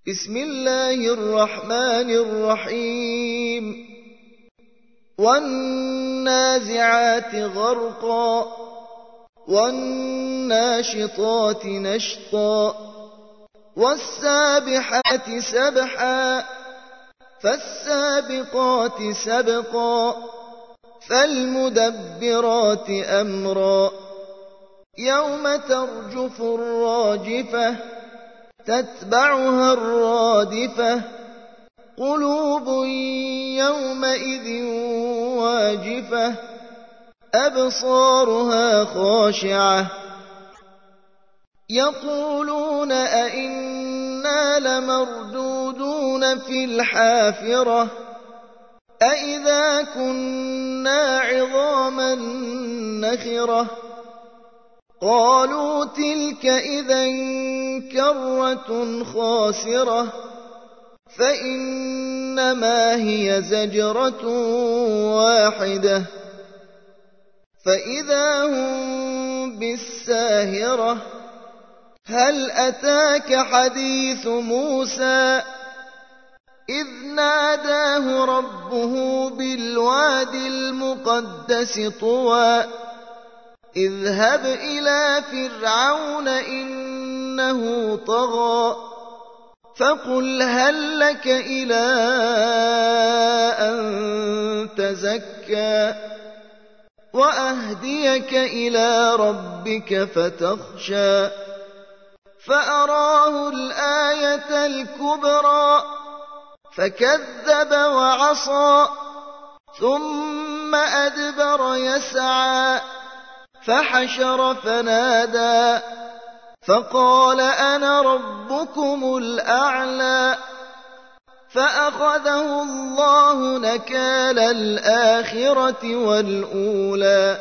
بسم الله الرحمن الرحيم والنازعات غرقا والناشطات نشطا والسابحات سبحا فالسابقات سبقا فالمدبرات أمرا يوم ترجف الراجفة تتبعها الرادفة قلوب يومئذ واجفة أبصارها خاشعة يقولون أئنا لمردودون في الحافرة أئذا كنا عظاما نخرة قالوا تلك إذا كرة خاسرة فإنما هي زجرة واحدة فإذا هم بالساهرة هل أتاك حديث موسى إذ ناداه ربه بالوادي المقدس طوى اذهب إلى فرعون إنه طغى فقل هل لك إلى أن تزكى وأهديك إلى ربك فتخشى فأراه الآية الكبرى فكذب وعصى ثم أدبر يسعى فحشر فنادى فقال أنا ربكم الأعلى فأخذه الله نكال الآخرة والأولى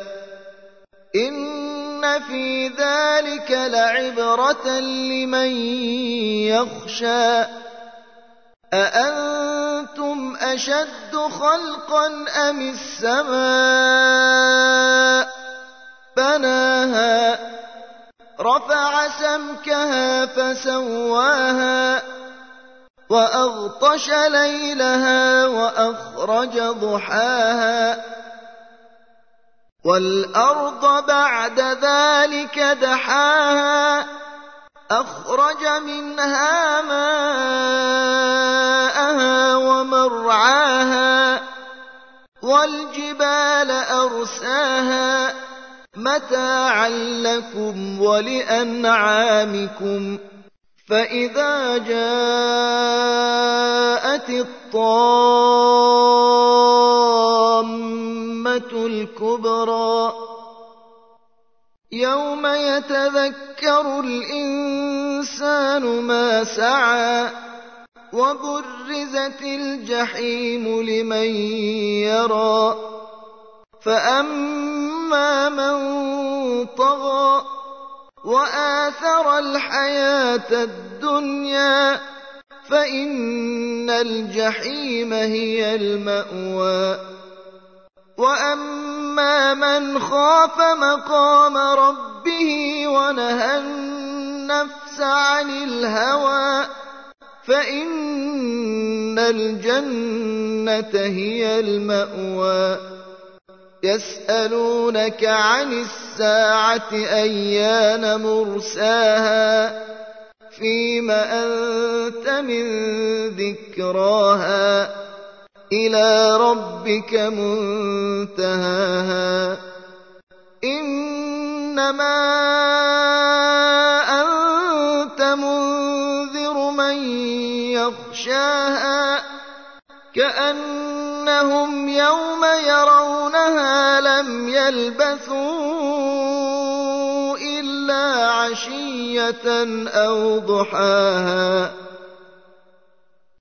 إن في ذلك لعبرة لمن يخشى أأنتم أشد خلقا أم السماء بناها رفع سمكها فسواها وأغطش ليلها وأخرج ضحاها والأرض بعد ذلك دحاها أخرج منها ماءها ومرعاها والجبال أرساها متاعا لكم ولأنعامكم فإذا جاءت الطامة الكبرى يوم يتذكر الإنسان ما سعى وبرزت الجحيم لمن يرى فأما من طغى وآثر الحياة الدنيا فإن الجحيم هي المأوى وأما من خاف مقام ربه ونهى النفس عن الهوى فإن الجنة هي المأوى يسألونك عن الساعة أيان مرساها فيم أنت من ذكراها إلى ربك منتهاها إنما أنت منذر من يخشاها كأنهم يوم يرونها لم يلبثوا إلا عشية أو ضحاها